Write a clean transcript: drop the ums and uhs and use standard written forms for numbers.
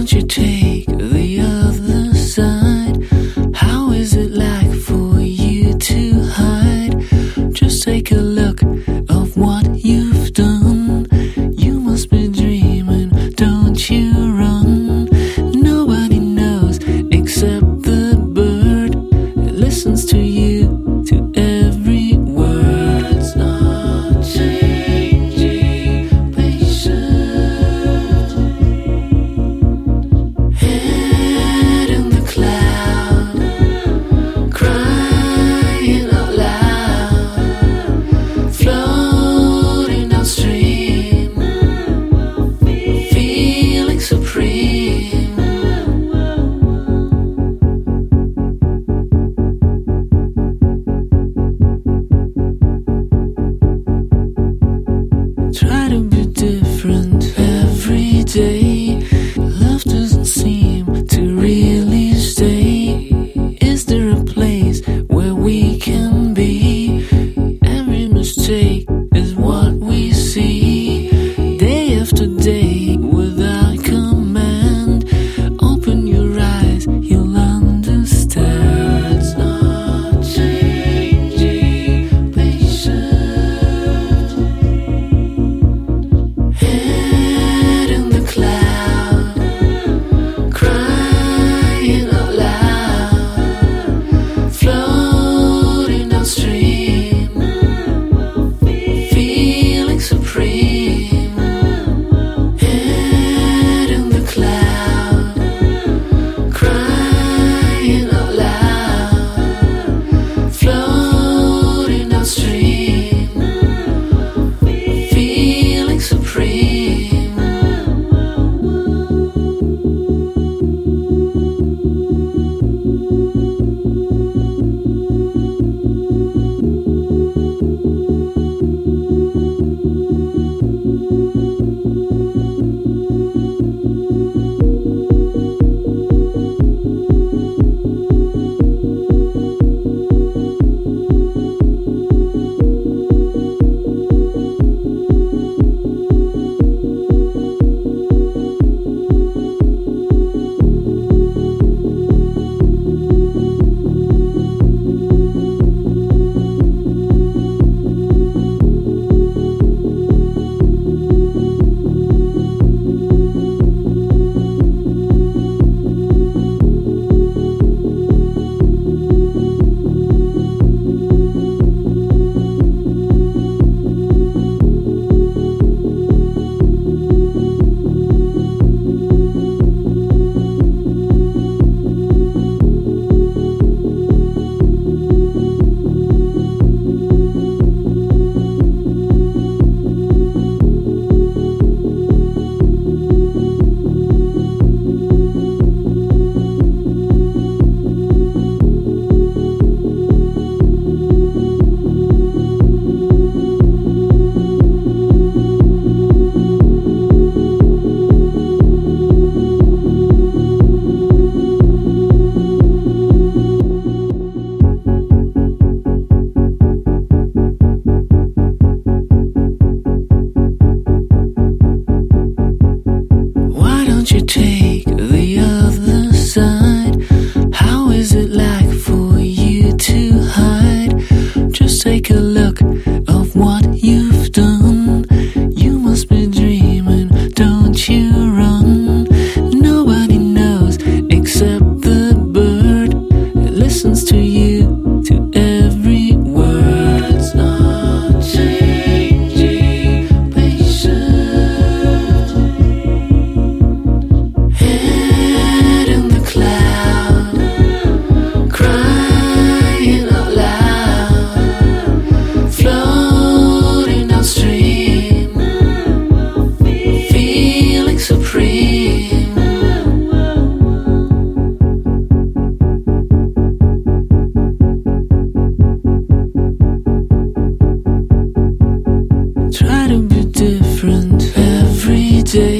don't you take the other side? How is it like for you to hide? Just take a look of what you've done. You must be dreaming, don't you run. Nobody knows except the bird. It listens to you, to every word. It's not changing, patient. Head in the cloud, crying out loud, floating downstream, feeling supreme. Try to be different every day. Love doesn't seem to really stay. Is there a place where we can be? Every mistake is what we see. Day after day without command. Open your eyes, you'll understand. It's not changing, patient. Head in the cloud, crying out loud, floating downstream, feeling supreme. Head in the cloud, crying out loud, floating downstream, feeling supreme. Why don't you take the other side? How is it like for you to hide? Just take a look of what you've done. You must be dreaming, don't you run. Nobody knows except the bird. It listens to you, to every word. It's not changing, patient. Head in the cloud, crying out loud, floating downstream, feeling supreme. Try to be different every day.